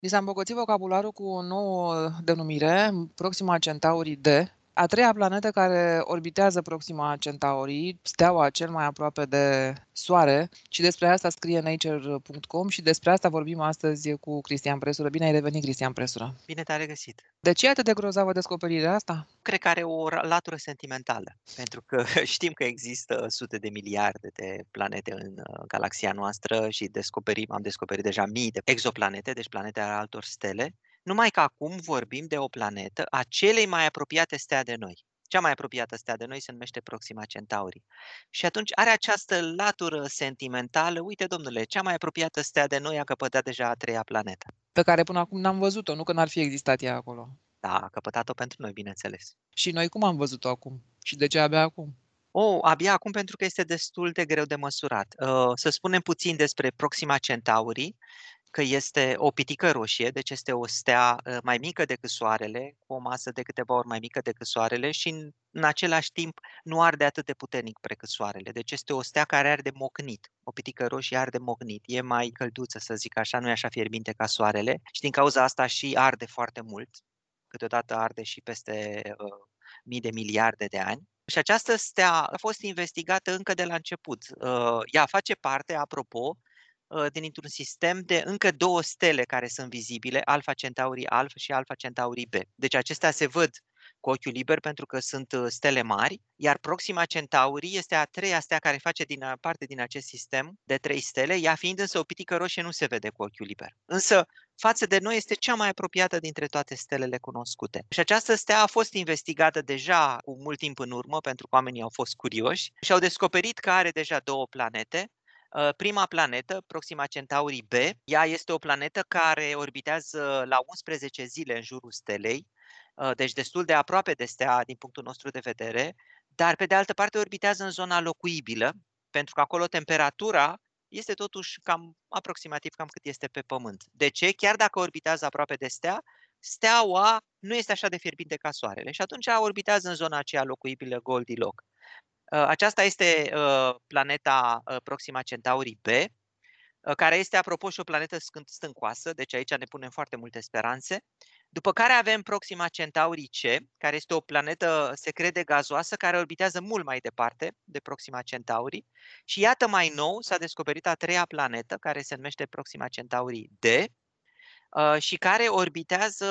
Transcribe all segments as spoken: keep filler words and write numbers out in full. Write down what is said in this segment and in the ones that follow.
Ni s-a îmbogățit vocabularul cu o nouă denumire, Proxima Centaurii D, a treia planetă care orbitează Proxima Centaurii, steaua cel mai aproape de Soare, și despre asta scrie Nature punct com și despre asta vorbim astăzi cu Cristian Presură. Bine ai revenit, Cristian Presură! Bine te-am regăsit! De ce e atât de grozavă descoperirea asta? Cred că are o ra latură sentimentală, pentru că știm că există sute de miliarde de planete în uh, galaxia noastră și descoperim am descoperit deja mii de exoplanete, deci planete ale altor stele, numai că acum vorbim de o planetă a celei mai apropiate stea de noi. Cea mai apropiată stea de noi se numește Proxima Centaurii. Și atunci are această latură sentimentală, uite domnule, cea mai apropiată stea de noi a căpătat deja a treia planetă. Pe care până acum n-am văzut-o, nu că n-ar fi existat ea acolo. Da, a căpătat-o pentru noi, bineînțeles. Și noi cum am văzut-o acum? Și de ce abia acum? Oh, abia acum pentru că este destul de greu de măsurat. Uh, să spunem puțin despre Proxima Centaurii, că este o pitică roșie, deci este o stea uh, mai mică decât Soarele, cu o masă de câteva ori mai mică decât Soarele și în, în același timp nu arde atât de puternic precât Soarele. Deci este o stea care arde mocnit. O pitică roșie arde mocnit. E mai călduță, să zic așa, nu e așa fierbinte ca Soarele și din cauza asta și arde foarte mult. Câteodată arde și peste uh, mii de miliarde de ani. Și această stea a fost investigată încă de la început. Uh, ea face parte, apropo, uh, dintr-un sistem de încă două stele care sunt vizibile, Alpha Centauri Alpha și Alpha Centauri B. Deci acestea se văd cu ochiul liber pentru că sunt uh, stele mari, iar Proxima Centauri este a treia stea care face din, parte din acest sistem de trei stele, ea fiind însă o pitică roșie nu se vede cu ochiul liber. Însă față de noi este cea mai apropiată dintre toate stelele cunoscute. Și această stea a fost investigată deja cu mult timp în urmă, pentru că oamenii au fost curioși și au descoperit că are deja două planete. Prima planetă, Proxima Centaurii B, ea este o planetă care orbitează la unsprezece zile în jurul stelei, deci destul de aproape de stea din punctul nostru de vedere, dar pe de altă parte orbitează în zona locuibilă, pentru că acolo temperatura este totuși cam aproximativ cam cât este pe Pământ. De ce? Chiar dacă orbitează aproape de stea, steaua nu este așa de fierbinte ca Soarele și atunci orbitează în zona aceea locuibilă Goldilocks. Aceasta este planeta Proxima Centaurii B, care este, apropo, și o planetă stâncoasă, deci aici ne punem foarte multe speranțe. După care avem Proxima Centaurii C, care este o planetă, se crede, gazoasă, care orbitează mult mai departe de Proxima Centaurii. Și iată, mai nou s-a descoperit a treia planetă, care se numește Proxima Centaurii D și care orbitează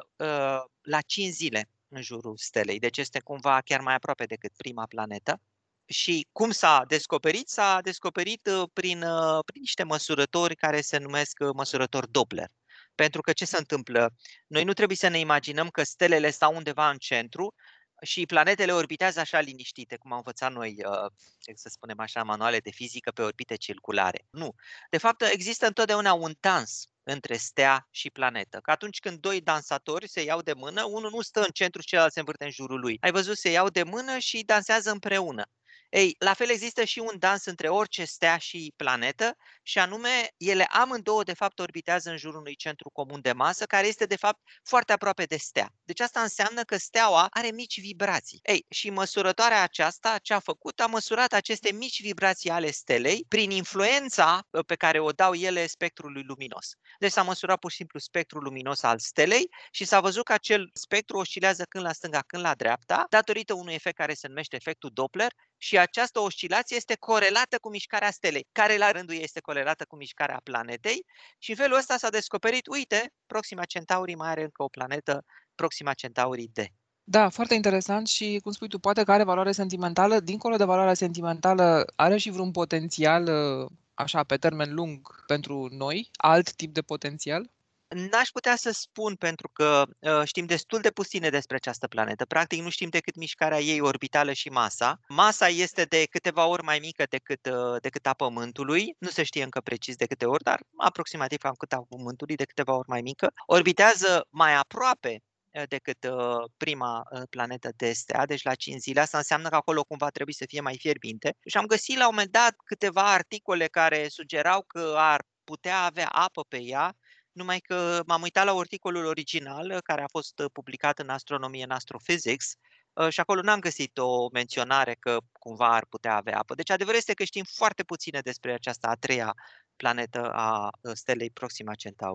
la cinci zile în jurul stelei. Deci este cumva chiar mai aproape decât prima planetă. Și cum s-a descoperit? S-a descoperit prin, prin niște măsurători care se numesc măsurători Doppler. Pentru că ce se întâmplă? Noi nu trebuie să ne imaginăm că stelele stau undeva în centru și planetele orbitează așa liniștite, cum am învățat noi, să spunem așa, manuale de fizică pe orbite circulare. Nu. De fapt, există întotdeauna un dans între stea și planetă. Că atunci când doi dansatori se iau de mână, unul nu stă în centru, celălalt se învârte în jurul lui. Ai văzut, se iau de mână și dansează împreună. Ei, la fel există și un dans între orice stea și planetă și anume, ele amândouă de fapt orbitează în jurul unui centru comun de masă care este de fapt foarte aproape de stea. Deci asta înseamnă că steaua are mici vibrații. Ei, și măsurătoarea aceasta, ce a făcut, a măsurat aceste mici vibrații ale stelei prin influența pe care o dau ele spectrului luminos. Deci s-a măsurat pur și simplu spectrul luminos al stelei și s-a văzut că acel spectru oscilează când la stânga, când la dreapta, datorită unui efect care se numește efectul Doppler și această oscilație este corelată cu mișcarea stelei, care la rândul ei este corelată cu mișcarea planetei și în felul ăsta s-a descoperit, uite, Proxima Centaurii mai are încă o planetă, Proxima Centaurii D. Da, foarte interesant și, cum spui tu, poate că are valoare sentimentală. Dincolo de valoarea sentimentală, are și vreun potențial, așa, pe termen lung pentru noi? Alt tip de potențial? N-aș putea să spun pentru că uh, știm destul de puține despre această planetă. Practic nu știm decât mișcarea ei orbitală și masa. Masa este de câteva ori mai mică decât, uh, decât a Pământului. Nu se știe încă precis de câte ori, dar aproximativ cam cât a Pământului, de câteva ori mai mică. Orbitează mai aproape decât uh, prima uh, planetă de stea, deci la cinci zile. Asta înseamnă că acolo cumva trebuie să fie mai fierbinte. Și am găsit la un moment dat câteva articole care sugerau că ar putea avea apă pe ea, numai că m-am uitat la articolul original care a fost publicat în Astronomie, în Astrophysics, și acolo n-am găsit o menționare că cumva ar putea avea apă. Deci adevărul este că știm foarte puține despre această a treia planetă a stelei Proxima Centaurii.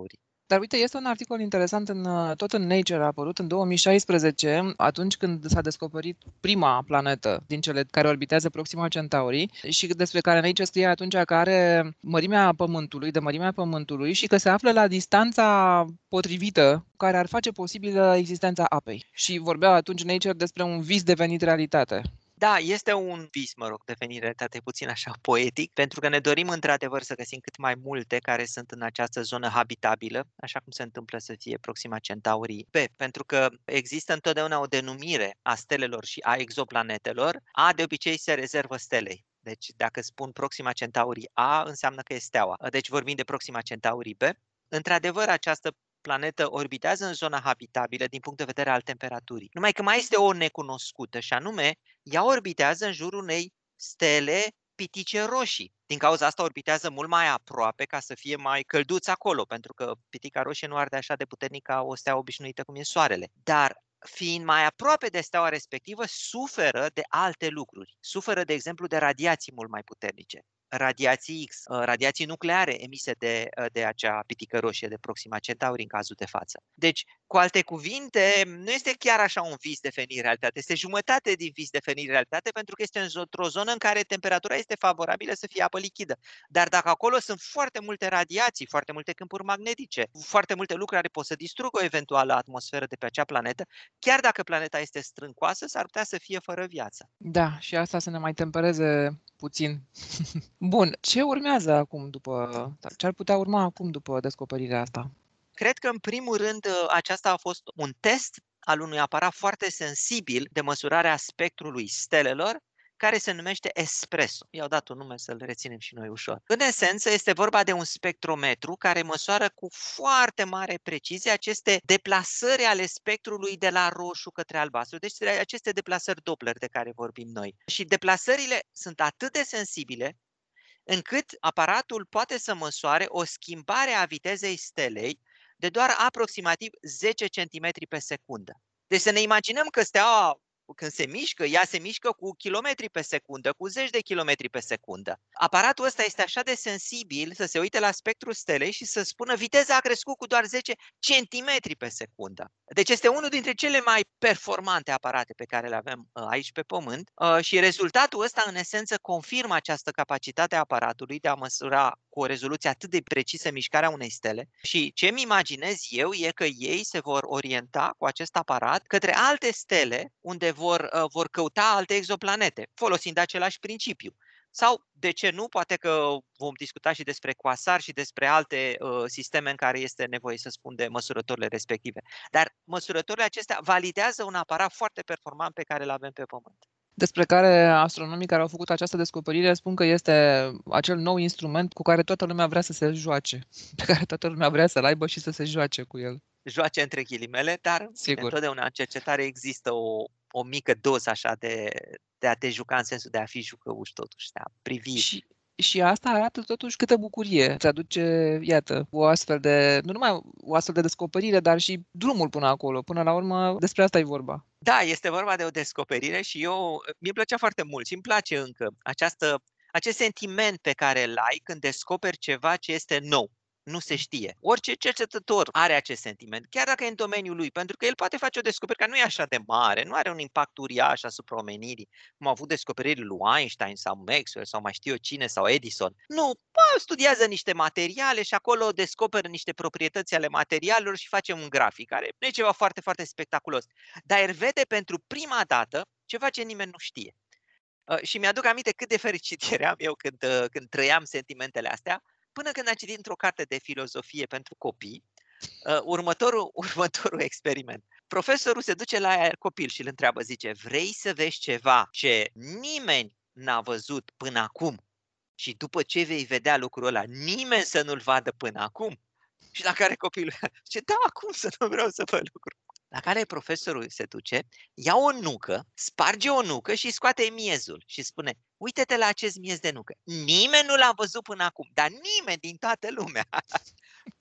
Dar uite, este un articol interesant în, tot în Nature, a apărut în două mii șaisprezece, atunci când s-a descoperit prima planetă din cele care orbitează Proxima Centaurii și despre care Nature scrie atunci că are mărimea Pământului, de mărimea Pământului și că se află la distanța potrivită care ar face posibilă existența apei. Și vorbea atunci Nature despre un vis devenit realitate. Da, este un vis, mă rog, devenit realitate puțin așa poetic, pentru că ne dorim într-adevăr să găsim cât mai multe care sunt în această zonă habitabilă, așa cum se întâmplă să fie Proxima Centaurii B, pentru că există întotdeauna o denumire a stelelor și a exoplanetelor. A de obicei se rezervă stelei. Deci dacă spun Proxima Centaurii A, înseamnă că e steaua. Deci vorbim de Proxima Centaurii B. Într-adevăr, această planetă orbitează în zona habitabilă din punct de vedere al temperaturii. Numai că mai este o necunoscută și anume, ea orbitează în jurul unei stele pitice roșii. Din cauza asta orbitează mult mai aproape ca să fie mai călduț acolo, pentru că pitica roșie nu arde așa de puternic ca o stea obișnuită cum e Soarele. Dar fiind mai aproape de steaua respectivă, suferă de alte lucruri. Suferă, de exemplu, de radiații mult mai puternice. Radiații X, radiații nucleare emise de, de acea pitică roșie de Proxima Centauri în cazul de față. Deci, cu alte cuvinte, nu este chiar așa un vis devenit realitate, este jumătate din vis devenit realitate pentru că este într-o zonă în care temperatura este favorabilă să fie apă lichidă. Dar dacă acolo sunt foarte multe radiații, foarte multe câmpuri magnetice, foarte multe lucruri care pot să distrugă o eventuală atmosferă de pe acea planetă, chiar dacă planeta este strâncoasă, s-ar putea să fie fără viață. Da, și asta să ne mai tempereze puțin. Bun, ce urmează acum după, ce ar putea urma acum după descoperirea asta? Cred că, în primul rând, aceasta a fost un test al unui aparat foarte sensibil de măsurare a spectrului stelelor, care se numește Espresso. I-au dat un nume să-l reținem și noi ușor. În esență, este vorba de un spectrometru care măsoară cu foarte mare precizie aceste deplasări ale spectrului de la roșu către albastru. Deci aceste deplasări Doppler de care vorbim noi. Și deplasările sunt atât de sensibile încât aparatul poate să măsoare o schimbare a vitezei stelei de doar aproximativ zece centimetri pe secundă. Deci să ne imaginăm că steaua, când se mișcă, ea se mișcă cu kilometri pe secundă, cu zeci de kilometri pe secundă. Aparatul ăsta este așa de sensibil să se uite la spectrul stelei și să spună viteza a crescut cu doar zece centimetri pe secundă. Deci este unul dintre cele mai performante aparate pe care le avem aici pe Pământ și rezultatul ăsta în esență confirmă această capacitate a aparatului de a măsura cu o rezoluție atât de precisă mișcarea unei stele și ce îmi imaginez eu e că ei se vor orienta cu acest aparat către alte stele unde vor, vor căuta alte exoplanete, folosind același principiu. Sau, de ce nu, poate că vom discuta și despre quasar și despre alte uh, sisteme în care este nevoie, să spun, de măsurătorile respective. Dar măsurătorile acestea validează un aparat foarte performant pe care îl avem pe Pământ. Despre care astronomii care au făcut această descoperire spun că este acel nou instrument cu care toată lumea vrea să se joace, pe care toată lumea vrea să-l aibă și să se joace cu el. Joace între ghilimele, dar bine, întotdeauna în cercetare există o, o mică doză așa de, de a te juca în sensul de a fi jucăuș totuși, de a privi. Și, și asta arată totuși câtă bucurie îți aduce, iată, o astfel de, nu numai o astfel de descoperire, dar și drumul până acolo. Până la urmă, despre asta e vorba. Da, este vorba de o descoperire și eu, mi-e plăcea foarte mult și îmi place încă această, acest sentiment pe care îl ai când descoperi ceva ce este nou. Nu se știe. Orice cercetător are acest sentiment, chiar dacă e în domeniul lui, pentru că el poate face o descoperire care nu e așa de mare, nu are un impact uriaș asupra omenirii, cum au avut descoperirile lui Einstein sau Maxwell sau mai știu eu cine sau Edison. Nu, bă, studiază niște materiale și acolo descoperă niște proprietăți ale materialelor și face un grafic, care nu e ceva foarte, foarte spectaculos. Dar el vede pentru prima dată ceva ce nimeni nu știe. Uh, și mi-aduc aminte cât de fericit eram eu când, uh, când trăiam sentimentele astea, până când am citit într-o carte de filozofie pentru copii, uh, următorul, următorul experiment. Profesorul se duce la copil și îl întreabă, zice, vrei să vezi ceva ce nimeni n-a văzut până acum și după ce vei vedea lucrul ăla, nimeni să nu-l vadă până acum? Și la care copilul zice, da, acum să nu vreau să văd lucrul. La care profesorul se duce, ia o nucă, sparge o nucă și scoate miezul și spune, uite-te la acest miez de nucă. Nimeni nu l-a văzut până acum, dar nimeni din toată lumea.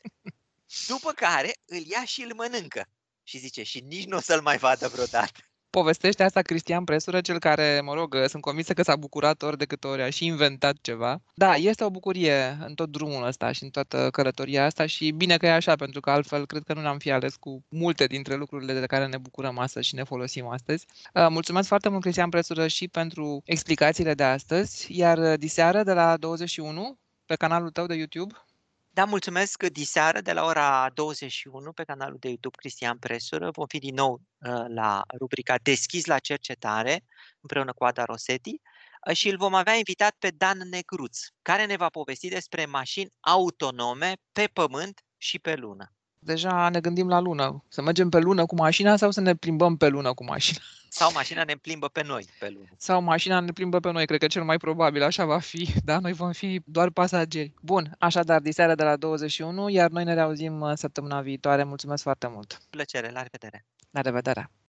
După care îl ia și îl mănâncă și zice, și nici nu o să-l mai vadă vreodată. povestește asta Cristian Presură, cel care, mă rog, sunt convinsă că s-a bucurat ori de câte ori a și inventat ceva. Da, este o bucurie în tot drumul ăsta și în toată călătoria asta și bine că e așa, pentru că altfel cred că nu ne-am fi ales cu multe dintre lucrurile de care ne bucurăm astăzi și ne folosim astăzi. Mulțumesc foarte mult, Cristian Presură, și pentru explicațiile de astăzi, iar diseară de la douăzeci și unu pe canalul tău de YouTube. Da, mulțumesc. Diseară de la ora douăzeci și unu pe canalul de YouTube Cristian Presură vom fi din nou uh, la rubrica Deschis la cercetare împreună cu Ada Rosetti uh, și îl vom avea invitat pe Dan Negruț, care ne va povesti despre mașini autonome pe pământ și pe lună. Deja ne gândim la lună. Să mergem pe lună cu mașina sau să ne plimbăm pe lună cu mașina? Sau mașina ne plimbă pe noi pe lună. Sau mașina ne plimbă pe noi, cred că cel mai probabil așa va fi, da? Noi vom fi doar pasageri. Bun, așadar, diseară de la douăzeci și unu, iar noi ne reauzim săptămâna viitoare. Mulțumesc foarte mult! Plăcere, la revedere! La revedere!